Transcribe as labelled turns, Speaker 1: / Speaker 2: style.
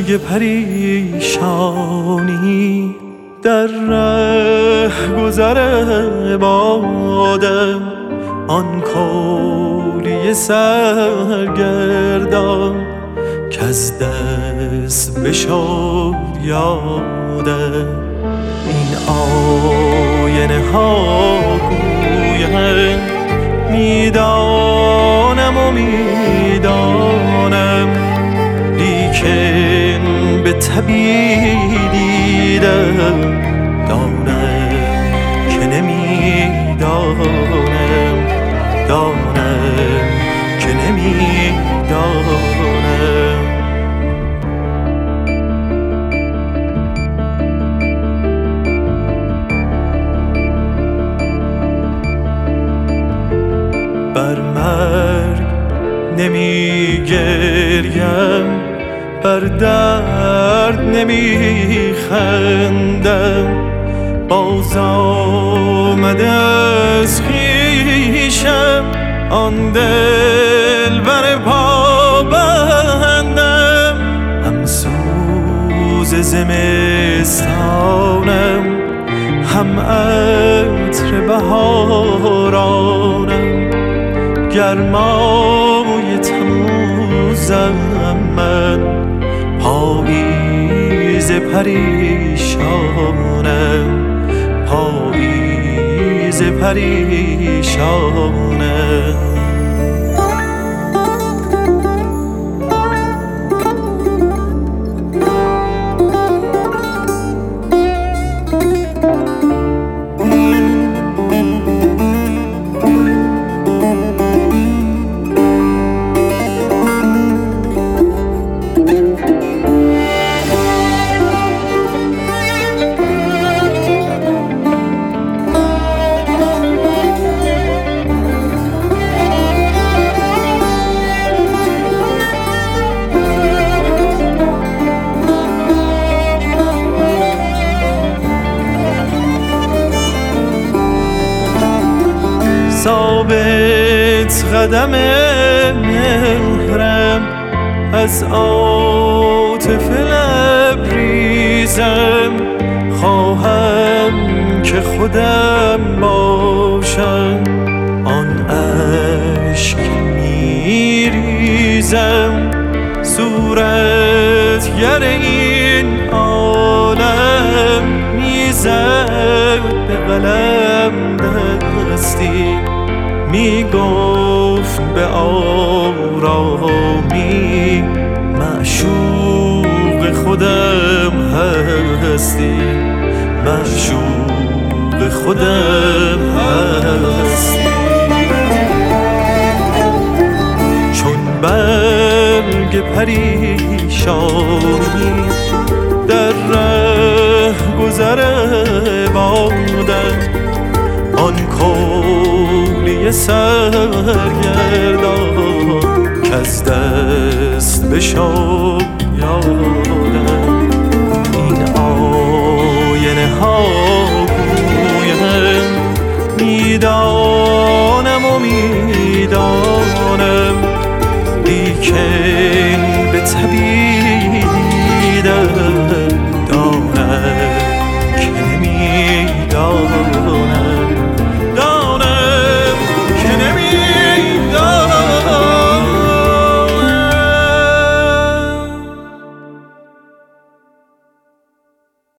Speaker 1: پریشانی در ره گذر بادم، آن کولی سرگردان که از دست بشد یادم. این آینه ها گویند میدانم و میدانم، لیکن به طبیع دیدم دانم که نمیدانم، دانم که نمیدانم. بر مرگ نمی گریم، بر درد نمی خندم، باز آمده از خویشم آن دل بر پا بندم. هم سوز زمستانم، هم عطر بهارانم، گرمای تموزم من، پاییز پریشانم، پاییز پریشانم. ثابت قدم مهرم، از عاطفه لبریزم، خواهم که خودم باشم آن اشک میریزم. صورتگر این عالم میزد به قلم دستی، میگفت به آرامی معشوق خودم هستی، معشوق خودم هستی. چون برگ پریشانی در ره گذر بادم، آن کولی سرگردان که از دست بشد یادم. این آینه ها گویند میدانم و میدانم، لیکن به طبیع